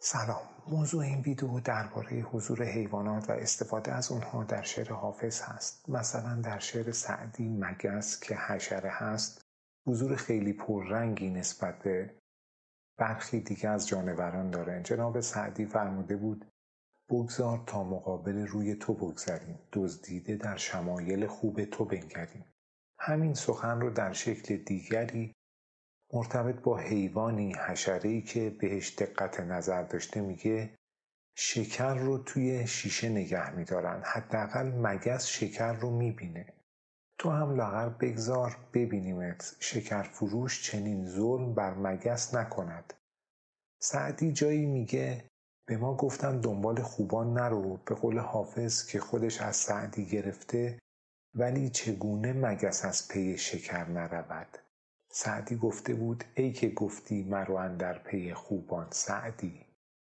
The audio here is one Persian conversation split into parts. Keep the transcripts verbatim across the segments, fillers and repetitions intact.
سلام. موضوع این ویدیو درباره حضور حیوانات و استفاده از اونها در شعر حافظ هست. مثلا در شعر سعدی مگس که حشره هست حضور خیلی پررنگی نسبت به برخی دیگه از جانوران داره. جناب سعدی فرموده بود بگذار تا مقابل روی تو بگذریم، دزدیده در شمایل خوب تو بنگریم. همین سخن رو در شکل دیگری مرتبط با حیوانی حشره‌ای که بهش دقت نظر داشته میگه شکر رو توی شیشه نگه میدارن، حداقل مگس شکر رو میبینه، تو هم لاغر بگذار ببینیمت، شکر فروش چنین ظلم بر مگس نکند. سعدی جایی میگه به ما گفتن دنبال خوبان نرو، به قول حافظ که خودش از سعدی گرفته، ولی چگونه مگس از پی شکر نرود. سعدی گفته بود ای که گفتی مرو اندر پی خوبان، سعدی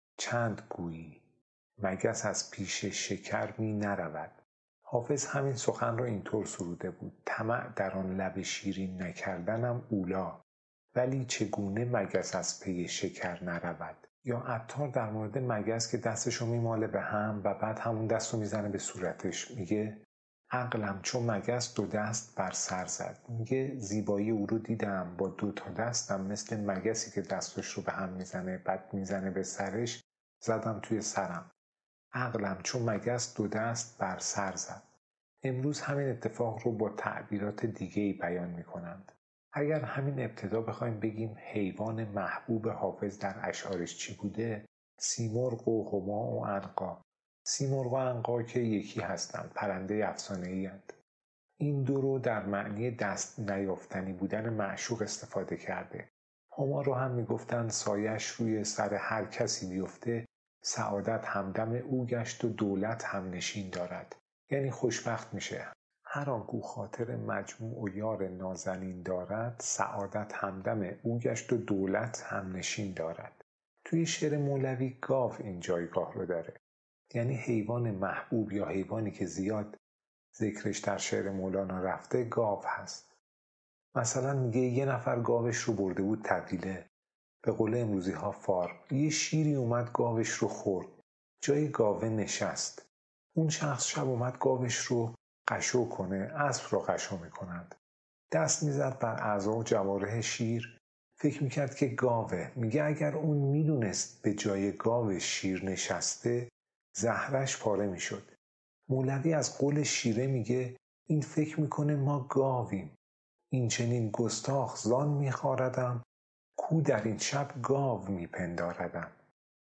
چند گویی مگس از پیش شکر می نرود. حافظ همین سخن را اینطور سروده بود طمع در آن لب شیرین نکردنم اولی، ولی چگونه مگس از پی شکر نرود. یا عطار در مورد مگس که دستشو میماله به هم و بعد همون دستو میزنه به صورتش میگه عقلم چو مگس دو دست بر سر زد. میگه زیبایی او رو دیدم با دو تا دستم مثل مگسی که دستش رو به هم میزنه بعد میزنه به سرش، زدم توی سرم. عقلم چو مگس دو دست بر سر زد. امروز همین اتفاق رو با تعبیرات دیگه‌ای بیان میکنند. اگر همین ابتدا بخوایم بگیم حیوان محبوب حافظ در اشعارش چی بوده، سیمرغ و هما و عنقا. سیمرغ و عنقا که یکی هستند، پرنده افسانه‌ای اند. این دو رو در معنی دست نیافتنی بودن معشوق استفاده کرده. هما رو هم میگفتن سایش روی سر هر کسی بیفته سعادت همدم او گشت و دولت هم نشین دارد، یعنی خوشبخت میشه. هر آنکو خاطر مجموع و یار نازنین دارد سعادت همدم او گشت و دولت هم نشین دارد. توی شعر مولوی گاو این جایگاه رو داره، یعنی حیوان محبوب یا حیوانی که زیاد ذکرش در شعر مولانا رفته گاو هست. مثلا میگه یه نفر گاوش رو برده بود طویله، به قول امروزی ها فار. یه شیری اومد گاوش رو خورد، جای گاوه نشست. اون شخص شب اومد گاوش رو قشو کنه، اسب رو قشو میکنند. دست میزد بر اعضا و جوارح شیر، فکر میکرد که گاوه. میگه اگر اون میدونست به جای گاو شیر نشسته زهرش پاره میشد. مولوی از قول شیره میگه این فکر میکنه ما گاویم، این چنین گستاخ زان میخواردم، کو در این شب گاو میپنداردم.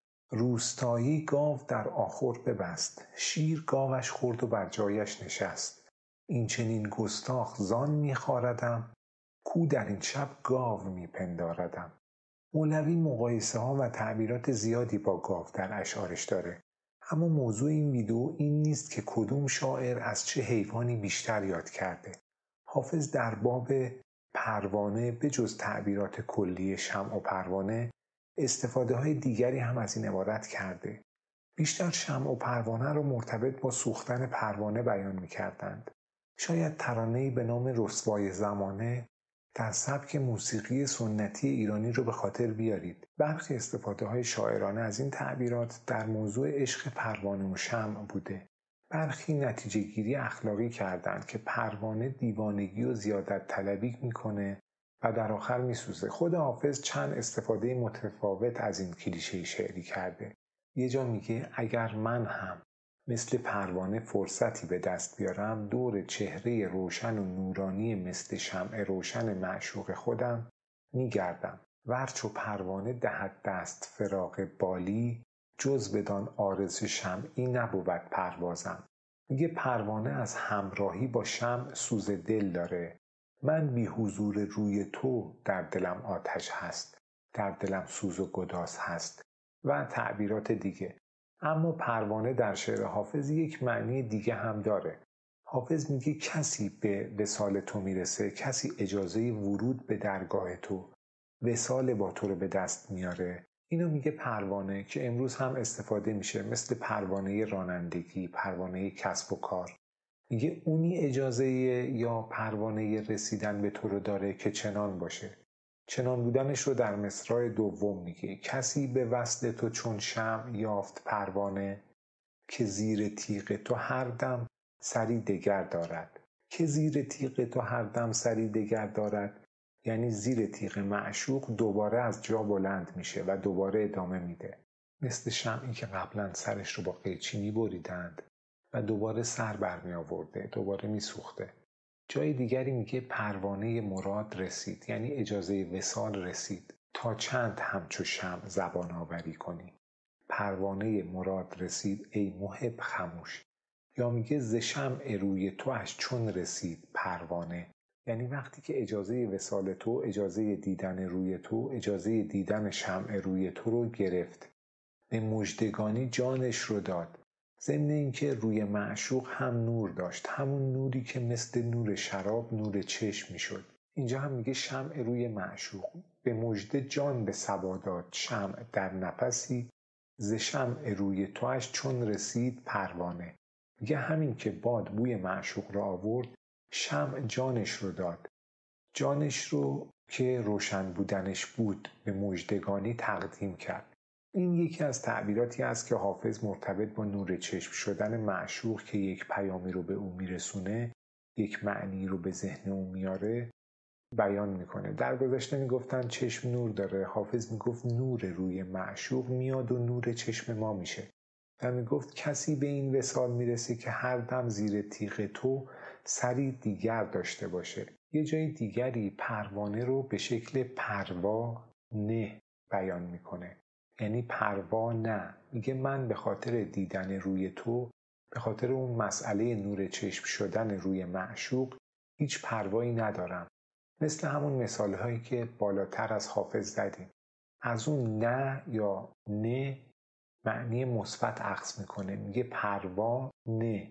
روستایی گاو در آخور ببست، شیر گاوش خورد و بر جایش نشست. این چنین گستاخ زان میخواردم، کو در این شب گاو میپنداردم. مولوی مقایسه ها و تعبیرات زیادی با گاو در اشعارش داره. اما موضوع این ویدیو این نیست که کدوم شاعر از چه حیوانی بیشتر یاد کرده. حافظ در باب پروانه به جز تعبیرات کلی شمع و پروانه استفاده های دیگری هم از این عبارت کرده. بیشتر شمع و پروانه رو مرتبط با سوختن پروانه بیان می کردند. شاید ترانه‌ای به نام رسوای زمانه در سبک موسیقی سنتی ایرانی رو به خاطر بیارید. برخی استفاده های شاعرانه از این تعبیرات در موضوع عشق پروانه و شمع بوده. برخی نتیجه گیری اخلاقی کردند که پروانه دیوانگی و زیادت طلبی میکنه و در آخر میسوزه. خود حافظ چند استفاده متفاوت از این کلیشه شعری کرده. یه جا میگه اگر من هم مثل پروانه فرصتی به دست بیارم، دور چهره روشن و نورانی مثل شمع روشن معشوق خودم میگردم. ورچو پروانه دهد دست فراق بالی، جز بدان عارض شمعی نبود پروازم. میگه پروانه از همراهی با شمع سوز دل داره. من بی حضور روی تو در دلم آتش هست، در دلم سوز و گداز هست و تعبیرات دیگه. اما پروانه در شعر حافظ یک معنی دیگه هم داره. حافظ میگه کسی به وصال تو میرسه، کسی اجازه ورود به درگاه تو، وصال با تو رو به دست میاره. اینو میگه پروانه که امروز هم استفاده میشه، مثل پروانه رانندگی، پروانه کسب و کار. میگه اونی اجازه یا پروانه رسیدن به تو رو داره که چنان باشه. چنان بودنش رو در مصرع دوم میگه. کسی به وصل تو چون شمع یافت پروانه، که زیر تیغ تو هر دم سری دگر دارد. که زیر تیغ تو هر دم سری دگر دارد یعنی زیر تیغ معشوق دوباره از جا بلند میشه و دوباره ادامه میده. مثل شمعی که قبلا سرش رو با قیچی میبریدند و دوباره سر برمی آورده، دوباره میسوخته. جای دیگری میگه پروانه مراد رسید، یعنی اجازه وصال رسید. تا چند همچو شمع زبان آوری کنی. پروانه مراد رسید ای محب خموش. یا میگه ز شمع روی تو اش چون رسید پروانه، یعنی وقتی که اجازه وصال تو، اجازه دیدن روی تو، اجازه دیدن شمع روی تو رو گرفت. به مژدگانی جانش رو داد. ضمن اینکه روی معشوق هم نور داشت، همون نوری که مثل نور شراب نور چشم میشد. اینجا هم میگه شمع روی معشوق. به مژده جان به صبا داد شمع در نفسی، ز شمع روی تواش چون رسید پروانه. میگه همین که باد بوی معشوق را آورد، شمع جانش رو داد. جانش رو که روشن بودنش بود به مژدگانی تقدیم کرد. این یکی از تعبیراتی است که حافظ مرتبط با نور چشم شدن معشوق که یک پیامی رو به او میرسونه، یک معنی رو به ذهن او میاره بیان میکنه. در گذشته میگفتن چشم نور داره، حافظ میگفت نور روی معشوق میاد و نور چشم ما میشه و میگفت کسی به این وصال میرسه که هر دم زیر تیغ تو سری دیگر داشته باشه. یه جای دیگری پروانه رو به شکل پروانه بیان میکنه، یعنی پروا نه. میگه من به خاطر دیدن روی تو، به خاطر اون مسئله نور چشم شدن روی معشوق هیچ پروایی ندارم. مثل همون مثال هایی که بالاتر از حافظ زدیم. از اون نه یا نه معنی مثبت اخذ میکنه. میگه پروا نه.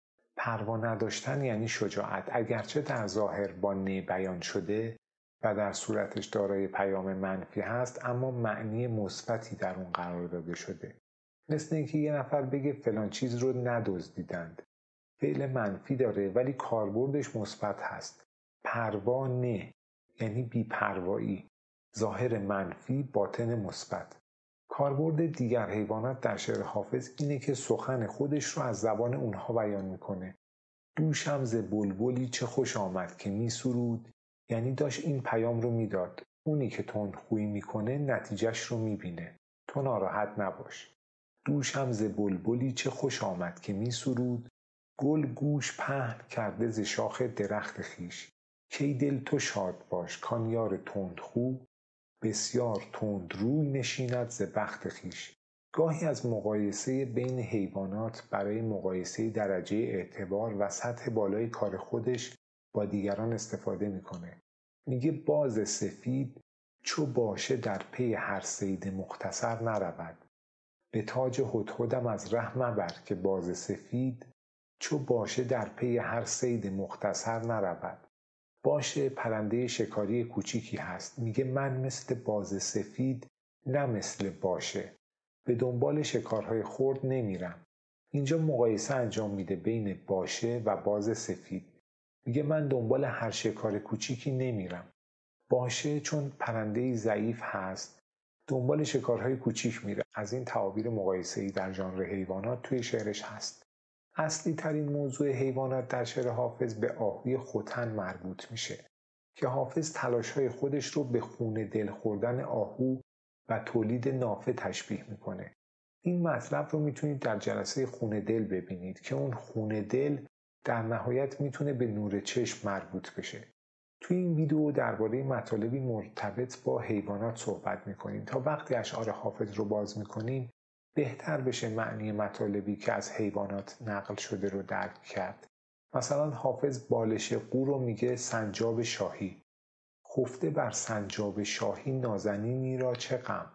پروا نداشتن یعنی شجاعت، اگرچه در ظاهر با نه بیان شده و در صورتش دارای پیام منفی هست، اما معنی مثبتی در اون قرار داده شده. مثل اینکه یه نفر بگه فلان چیز رو ندزدیدند. فعل منفی داره ولی کاربردش مثبت هست. پروا نه یعنی بی‌پروایی، ظاهر منفی باطن مثبت. کاربرد دیگر حیوانات در شعر حافظ اینه که سخن خودش رو از زبان اونها بیان میکنه. دوشم ز بلبلی چه خوش آمد که می سرود، یعنی داشت این پیام رو میداد. اونی که تندخویی میکنه نتیجهش رو میبینه. تو ناراحت نباش. دوشم ز بلبلی چه خوش آمد که می سرود، گل گوش پهن کرده ز شاخ درخت خویش. کی دل تو شاد باش کان یار تندخو، بسیار تندروی نشیند ز بخت خویش. گاهی از مقایسه بین حیوانات برای مقایسه درجه اعتبار و سطح بالای کار خودش با دیگران استفاده میکنه. میگه باز سفید چو باشه در پی هر صید مختصر نرود. به تاج هدهدم از ره مبر که باز سفید، چو باشه در پی هر صید مختصر نرود. باشه پرنده شکاری کوچیکی هست. میگه من مثل باز سفید نه مثل باشه، به دنبال شکارهای خرد نمیرم. اینجا مقایسه انجام میده بین باشه و باز سفید. میگه من دنبال هر شکار کوچیکی نمیرم. باشه چون پرنده ضعیف هست دنبال شکارهای کوچیک میره. از این تعابیر مقایسه‌ای در ژانر حیوانات توی شعرش هست. اصلی ترین موضوع حیوانات در شعر حافظ به آهوی ختن مربوط میشه که حافظ تلاش‌های خودش رو به خون دل خوردن آهو و تولید نافه تشبیه میکنه. این مطلب رو میتونید در جلسه خون دل ببینید که اون خون دل در نهایت میتونه به نور چشم مربوط بشه. توی این ویدیو درباره مطالبی مرتبط با حیوانات صحبت میکنیم تا وقتی اشعار حافظ رو باز میکنیم بهتر بشه معنی مطالبی که از حیوانات نقل شده رو درک کرد. مثلا حافظ بالش قو رو میگه سنجاب شاهی. خفته بر سنجاب شاهی نازنینی را چه غم،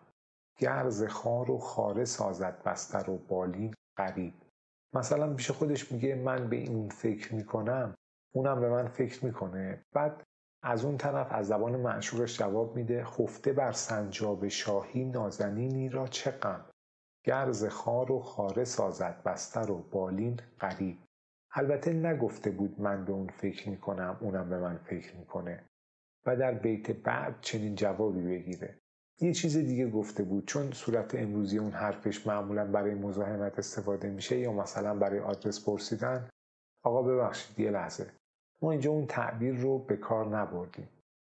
گرز خار و خاره سازد بستر و بالین غریب. مثلا پیش خودش میگه من به این فکر میکنم، اونم به من فکر میکنه. بعد از اون طرف از زبان معشوقش جواب میده خفته بر سنجاب شاهی نازنینی را چه غم، گرز خار و خاره سازد بستر و بالین غریب. البته نگفته بود من به اون فکر میکنم اونم به من فکر میکنه. و در بیت بعد چنین جوابی بگیره. یه چیز دیگه گفته بود، چون صورت امروزی اون حرفش معمولا برای مزاحمت استفاده میشه یا مثلا برای آدرس پرسیدن. آقا ببخشید یه لحظه، ما اینجا اون تعبیر رو به کار نبردیم.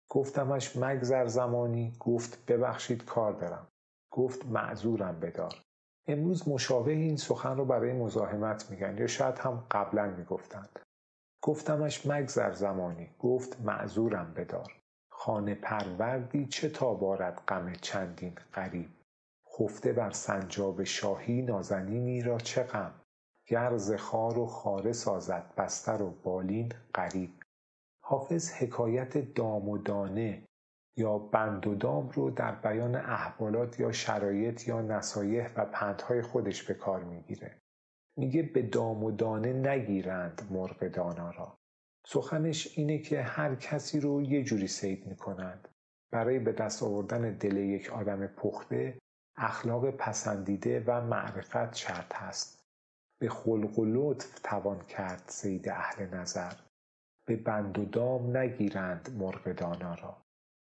گفتمش مگذر زمانی، گفت ببخشید کار دارم. گفت معذورم بدار. امروز مشابه این سخن رو برای مزاحمت میگن یا شاید هم قبلا میگفتند. گفتمش مگذر زمانی، گفت معذورم بدار. خانه پروردی چه تاب آرد غم چندین غریب. خفته بر سنجاب شاهی نازنینی را چه غم. گر ز خار و خاره سازد بستر و بالین غریب. حافظ حکایت دام و دانه یا بند و دام رو در بیان احوالات یا شرایط یا نصایح و پندهای خودش به کار میگیره. میگه به دام و دانه نگیرند مرغ دانا را. سخنش اینه که هر کسی رو یه جوری صید میکنند. برای به دست آوردن دل یک آدم پخته اخلاق پسندیده و معرفت شرط هست. به خلق و لطف توان کرد صید اهل نظر. به بند و دام نگیرند مرغ دانا را.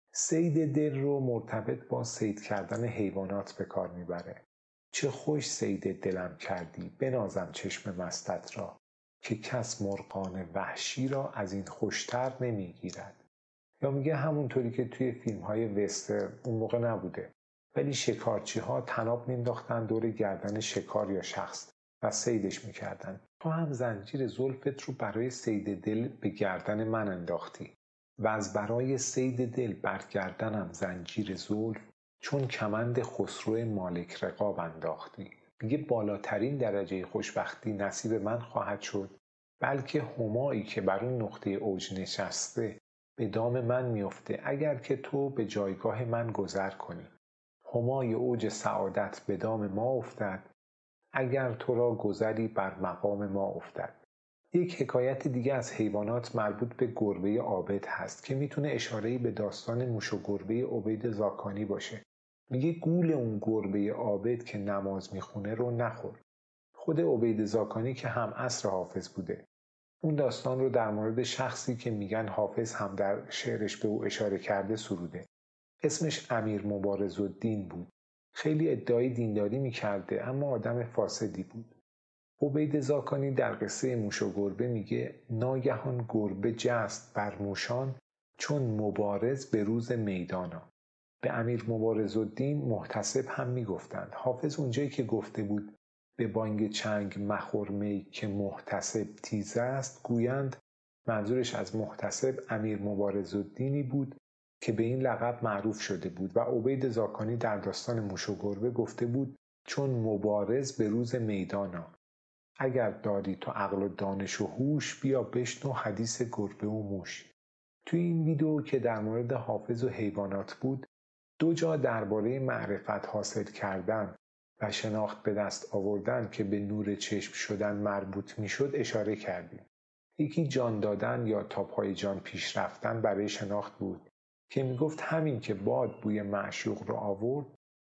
صید دل رو مرتبط با صید کردن حیوانات به کار میبره. چه خوش صید دلم کردی بنازم چشم مستت را. که کس مرغان وحشی را از این خوشتر نمیگیرد. یا میگه همونطوری که توی فیلم های وسترن اون موقع نبوده، ولی شکارچی ها طناب مینداختن دور گردن شکار یا شخص و صیدش میکردن. تو هم زنجیر زلفت رو برای صید دل به گردن من انداختی و از برای صید دل بر گردنم زنجیر زلف چون کمند خسرو مالک رقاب انداختی. میگه بالاترین درجه خوشبختی نصیب من خواهد شد، بلکه همایی که بر اون نقطه اوج نشسته به دام من میفته اگر که تو به جایگاه من گذر کنی. همای اوج سعادت به دام ما افتد اگر تو را گذری بر مقام ما افتد. یک حکایت دیگه از حیوانات مربوط به گربه عابد هست که میتونه اشاره‌ای به داستان موش و گربه عبید زاکانی باشه. میگه گول اون گربه عابد که نماز میخونه رو نخور. خود عبید زاکانی که هم عصر حافظ بوده. اون داستان رو در مورد شخصی که میگن حافظ هم در شعرش به او اشاره کرده سروده. اسمش امیر مبارزالدین بود. خیلی ادعای دینداری میکرده اما آدم فاسدی بود. عبید زاکانی در قصه موش و گربه میگه ناگهان گربه جست بر موشان چون مبارز به روز میدانا. به امیر مبارزالدین محتسب هم میگفتند. حافظ اونجایی که گفته بود به بانگ چنگ مخور می که محتسب تیز است گویند منظورش از محتسب امیر مبارزالدینی بود که به این لقب معروف شده بود و عبید زاکانی در داستان موش و گربه گفته بود چون مبارز به روز میدانا. اگر داری تو عقل و دانش و هوش بیا بشنو حدیث گربه و موش. توی این ویدیو که در مورد حافظ و حیوانات بود دو جا درباره معرفت حاصل کردن و شناخت به دست آوردن که به نور چشم شدن مربوط می شد اشاره کردیم. یکی جان دادن یا تا پای جان پیش رفتن برای شناخت بود که می گفت همین که باد بوی معشوق رو آورد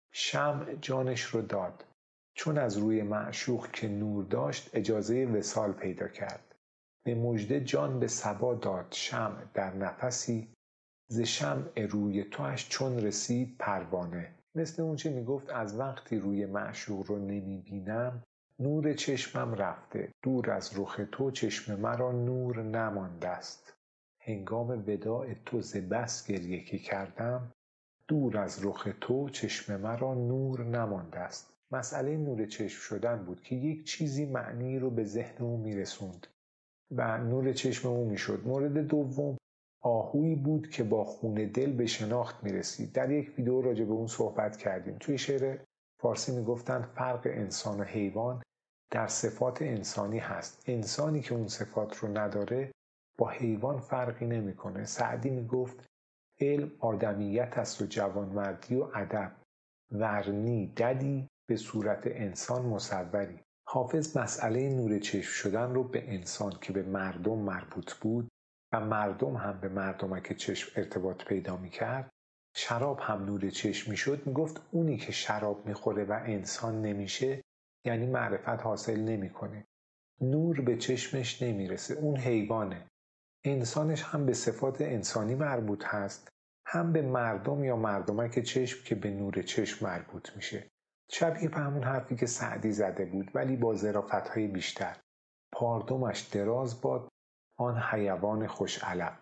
شمع جانش رو داد، چون از روی معشوق که نور داشت اجازه وصال پیدا کرد. به مژده جان به صبا داد شمع در نفسی، ز شمع روی توش چون رسید پروانه. مثل اون چه می گفت از وقتی روی معشوق رو نمی بینم نور چشمم رفته، دور از رخ تو چشم مرا نور نمانده است. هنگام وداع تو ز بس گریه که کردم دور از رخ تو چشم مرا نور نمانده است. مسئله نور چشم شدن بود که یک چیزی معنی رو به ذهن او میرسوند و نور چشم او میشد. مورد دوم آهویی بود که با خون دل به شناخت میرسید. در یک ویدیو راجع به اون صحبت کردیم. توی شعر فارسی میگفتن فرق انسان و حیوان در صفات انسانی هست. انسانی که اون صفات رو نداره با حیوان فرقی نمیکنه. سعدی میگفت علم آدمیت است و جوانمردی و ادب، ورنی ددی به صورت انسان مصوری. حافظ مسئله نور چشم شدن رو به انسان که به مردم مربوط بود و مردم هم به مردمک چشم ارتباط پیدا می کرد، شراب هم نور چشم می شد، می گفت اونی که شراب می خوره و انسان نمیشه یعنی معرفت حاصل نمی کنه. نور به چشمش نمی رسه، اون حیوانه. انسانش هم به صفات انسانی مربوط هست، هم به مردم یا مردمک چشم که به نور چشم مربوط میشه. شبیه به همون حرفی که سعدی زده بود ولی با ظرافت‌های بیشتر. پاردمش دراز باد آن حیوان خوش علف.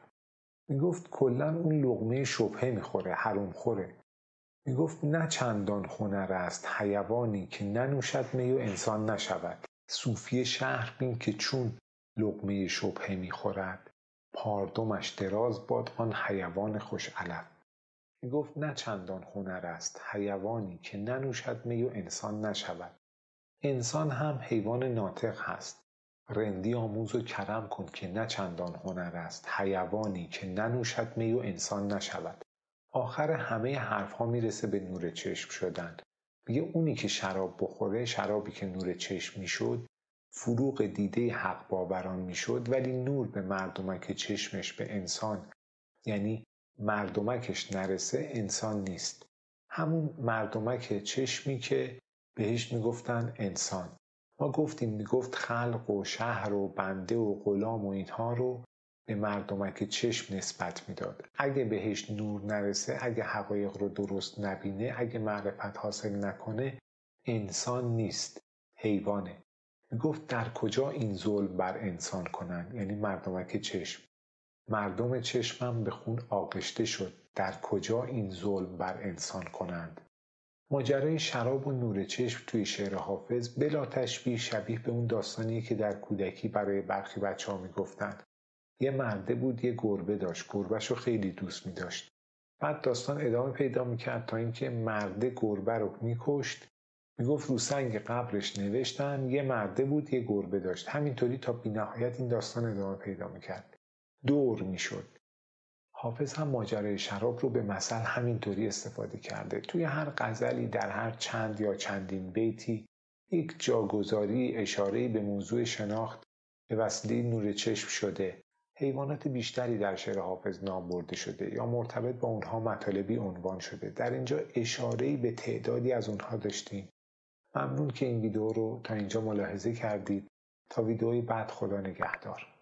میگفت کلن اون لقمه شبهه میخوره، حروم خوره. میگفت نه چندان هنر است حیوانی که ننوشد می و انسان نشود. صوفی شهر بین که چون لقمه شبهه میخورد، پاردمش دراز باد آن حیوان خوش علف. میگفت نه چندان هنر است حیوانی که ننوشد می و انسان نشود. انسان هم حیوان ناطق هست. رندی آموز و کرم کن که نه چندان هنر است حیوانی که ننوشد می و انسان نشود. آخر همه حرف ها میرسه به نور چشم شدن. میگه اونی که شراب بخوره، شرابی که نور چشم میشد، فروغ دیده حق باوران میشد، ولی نور به مردمک چشمش به انسان، یعنی مردمکش نرسه، انسان نیست. همون مردمک چشمی که بهش میگفتن انسان. ما گفتیم میگفت خلق و شهر و بنده و غلام و اینها رو به مردمک چشم نسبت میداد. اگه بهش نور نرسه، اگه حقایق رو درست نبینه، اگه معرفت حاصل نکنه، انسان نیست، حیوانه. میگفت در کجا این ظلم بر انسان کنن، یعنی مردمک چشم. مردم چشمم به خون آغشته شد، در کجا این ظلم بر انسان کنند. ماجرای شراب و نور چشم توی شعر حافظ بلا تشبیه شبیه به اون داستانیه که در کودکی برای برخی بچه ها میگفتن. یه مرده بود، یه گربه داشت، گربهشو خیلی دوست میداشت. بعد داستان ادامه پیدا میکرد تا اینکه مرده گربه رو میکشت. میگفت رو سنگ قبرش نوشتن یه مرده بود، یه گربه داشت. همینطوری تا بی‌نهایت این داستان ادامه پیدا میکرد. دور میشد. حافظ هم ماجرای شراب رو به مثل همینطوری استفاده کرده. توی هر غزلی در هر چند یا چندین بیتی یک جاگذاری، اشاره‌ای به موضوع شناخت به وسیله نور چشم شده. حیوانات بیشتری در شعر حافظ نام برده شده یا مرتبط با اونها مطالبی عنوان شده. در اینجا اشاره‌ای به تعدادی از اونها داشتیم. ممنون که این ویدیو رو تا اینجا ملاحظه کردید. تا ویدیوی بعد، خدا نگهدار.